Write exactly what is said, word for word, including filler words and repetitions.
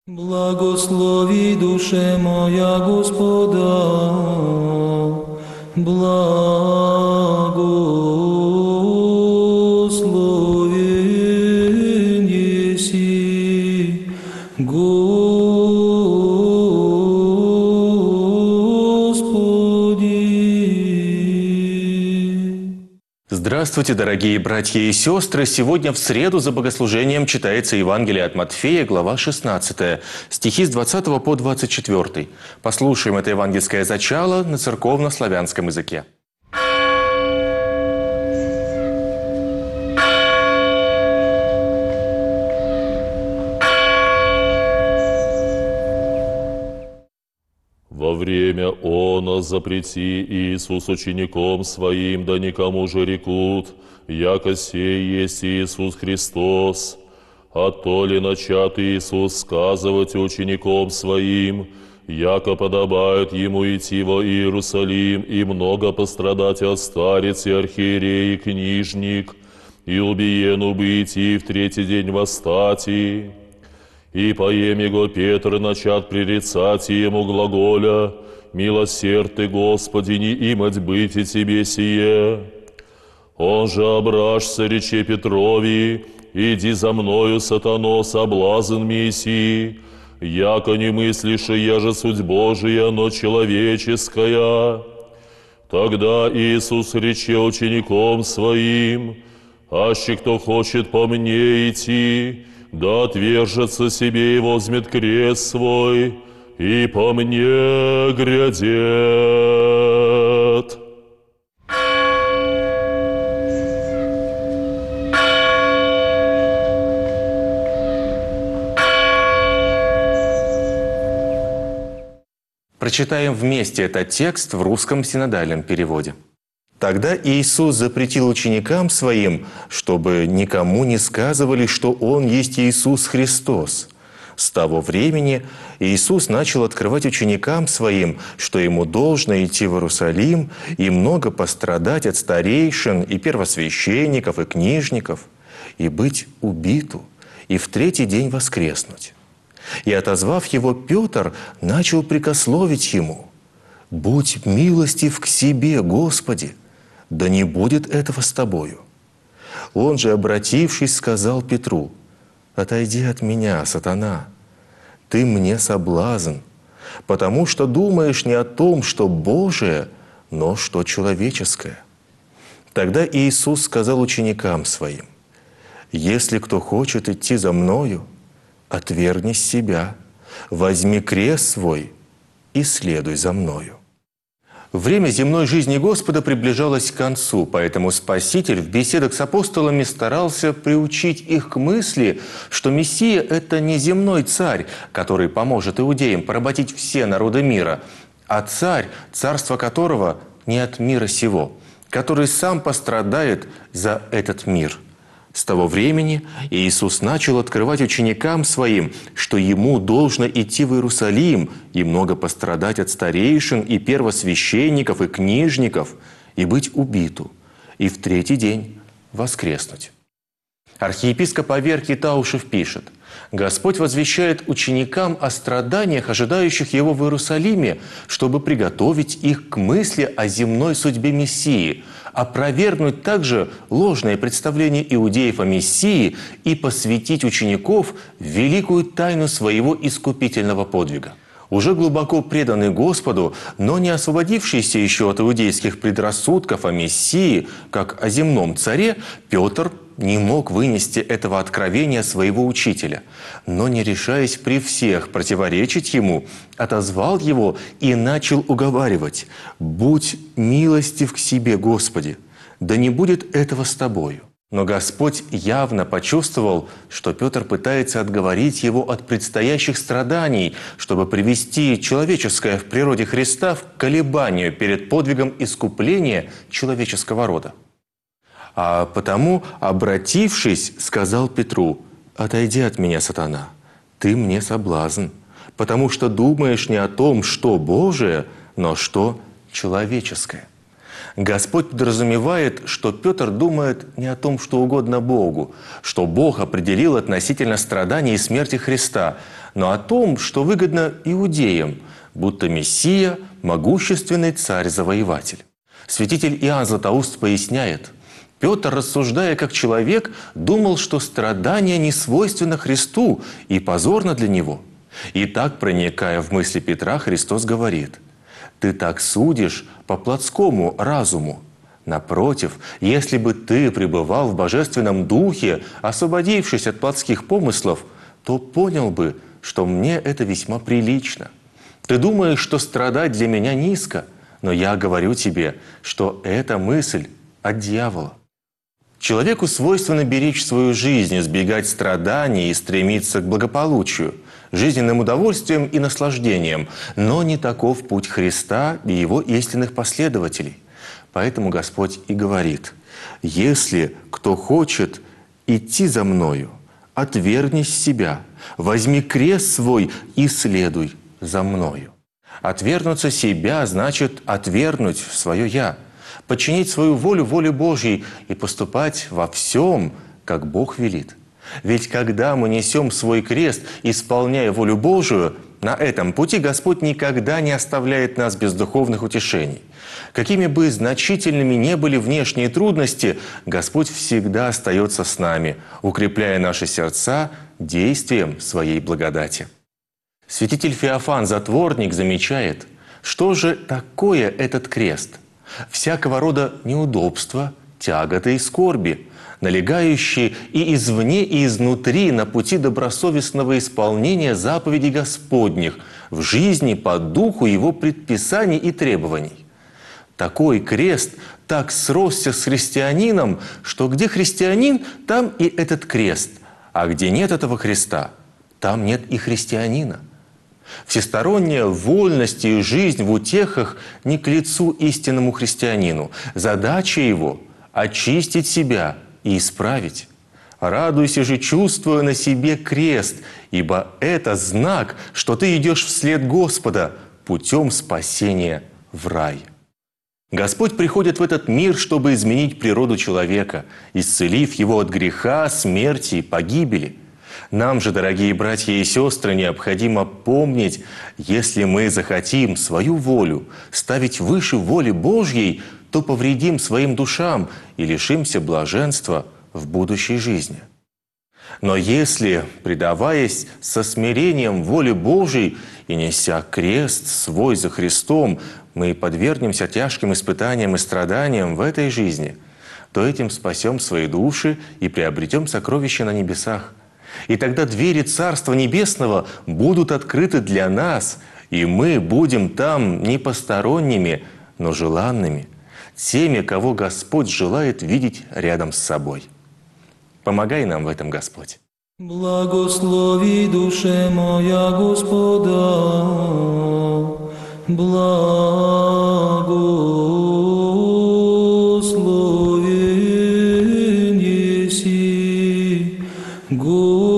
Благослови, душе моя, Господа, благословен еси, Господи. Здравствуйте, дорогие братья и сестры! Сегодня в среду за богослужением читается Евангелие от Матфея, глава шестнадцатая, стихи с двадцатого по двадцать четвёртый. Послушаем это евангельское зачало на церковно-славянском языке. Во время оно запрети Иисус учеником Своим, да никому же рекут, яко сей есть Иисус Христос. А то ли начат Иисус сказывать учеником Своим, яко подобает Ему идти во Иерусалим и много пострадать от старец и архиерей и книжник, и убиену быть и в третий день восстати. И поем его Петр начат пририцать ему глаголя: «Милосерд ты, Господи, не имать быть и тебе сие». Он же обрашься, рече Петрови: «Иди за мною, сатано, соблазн Мессии, яко не мыслишь, я же суть Божия, но человеческая». Тогда Иисус рече учеником Своим: «Аще кто хочет по мне идти, да отвержется себе и возьмет крест свой, и по мне грядет». Прочитаем вместе этот текст в русском синодальном переводе. Тогда Иисус запретил ученикам Своим, чтобы никому не сказывали, что Он есть Иисус Христос. С того времени Иисус начал открывать ученикам Своим, что Ему должно идти в Иерусалим и много пострадать от старейшин и первосвященников и книжников, и быть убиту, и в третий день воскреснуть. И, отозвав Его, Петр начал прикословить Ему: «Будь милостив к себе, Господи, да не будет этого с тобою». Он же, обратившись, сказал Петру: «Отойди от меня, сатана, ты мне соблазн, потому что думаешь не о том, что Божие, но что человеческое». Тогда Иисус сказал ученикам Своим: «Если кто хочет идти за Мною, отвергни себя, возьми крест свой и следуй за Мною». Время земной жизни Господа приближалось к концу, поэтому Спаситель в беседах с апостолами старался приучить их к мысли, что Мессия – это не земной царь, который поможет иудеям поработить все народы мира, а царь, царство которого не от мира сего, который сам пострадает за этот мир. С того времени Иисус начал открывать ученикам Своим, что Ему должно идти в Иерусалим и много пострадать от старейшин и первосвященников и книжников, и быть убиту, и в третий день воскреснуть. Архиепископ Аверкий Таушев пишет: «Господь возвещает ученикам о страданиях, ожидающих Его в Иерусалиме, чтобы приготовить их к мысли о земной судьбе Мессии, опровергнуть также ложное представление иудеев о Мессии и посвятить учеников в великую тайну своего искупительного подвига». Уже глубоко преданный Господу, но не освободившийся еще от иудейских предрассудков о Мессии, как о земном царе, Петр не мог вынести этого откровения своего учителя, но, не решаясь при всех противоречить ему, отозвал его и начал уговаривать: «Будь милостив к себе, Господи, да не будет этого с тобою». Но Господь явно почувствовал, что Петр пытается отговорить его от предстоящих страданий, чтобы привести человеческое в природе Христа в колебанию перед подвигом искупления человеческого рода. А потому, обратившись, сказал Петру: «Отойди от меня, сатана, ты мне соблазн, потому что думаешь не о том, что Божие, но что человеческое». Господь подразумевает, что Петр думает не о том, что угодно Богу, что Бог определил относительно страданий и смерти Христа, но о том, что выгодно иудеям, будто Мессия – могущественный царь-завоеватель. Святитель Иоанн Златоуст поясняет: Петр, рассуждая как человек, думал, что страдание не свойственно Христу и позорно для Него. И так, проникая в мысли Петра, Христос говорит: «Ты так судишь по плотскому разуму. Напротив, если бы ты пребывал в божественном духе, освободившись от плотских помыслов, то понял бы, что мне это весьма прилично. Ты думаешь, что страдать для меня низко, но я говорю тебе, что эта мысль от дьявола». Человеку свойственно беречь свою жизнь, избегать страданий и стремиться к благополучию, жизненным удовольствием и наслаждением. Но не таков путь Христа и Его истинных последователей. Поэтому Господь и говорит: «Если кто хочет идти за Мною, отвергнись себя, возьми крест свой и следуй за Мною». Отвергнуться себя значит отвергнуть свое «я», подчинить свою волю воле Божьей и поступать во всем, как Бог велит. Ведь когда мы несем свой крест, исполняя волю Божию, на этом пути Господь никогда не оставляет нас без духовных утешений. Какими бы значительными ни были внешние трудности, Господь всегда остается с нами, укрепляя наши сердца действием Своей благодати. Святитель Феофан Затворник замечает, что же такое этот крест? Всякого рода неудобства, тяготы и скорби, налегающие и извне, и изнутри на пути добросовестного исполнения заповедей Господних в жизни по духу Его предписаний и требований. Такой крест так сросся с христианином, что где христианин, там и этот крест, а где нет этого креста, там нет и христианина. Всесторонняя вольность и жизнь в утехах не к лицу истинному христианину. Задача его – очистить себя и исправить. Радуйся же, чувствуя на себе крест, ибо это знак, что ты идешь вслед Господа путем спасения в рай. Господь приходит в этот мир, чтобы изменить природу человека, исцелив его от греха, смерти и погибели. Нам же, дорогие братья и сестры, необходимо помнить, если мы захотим свою волю ставить выше воли Божьей, то повредим своим душам и лишимся блаженства в будущей жизни. Но если, предаваясь со смирением воле Божьей и неся крест свой за Христом, мы подвергнемся тяжким испытаниям и страданиям в этой жизни, то этим спасем свои души и приобретем сокровища на небесах. И тогда двери Царства Небесного будут открыты для нас, и мы будем там не посторонними, но желанными, теми, кого Господь желает видеть рядом с собой. Помогай нам в этом, Господь. Благослови душе моя Господа, благословен еси, Господи.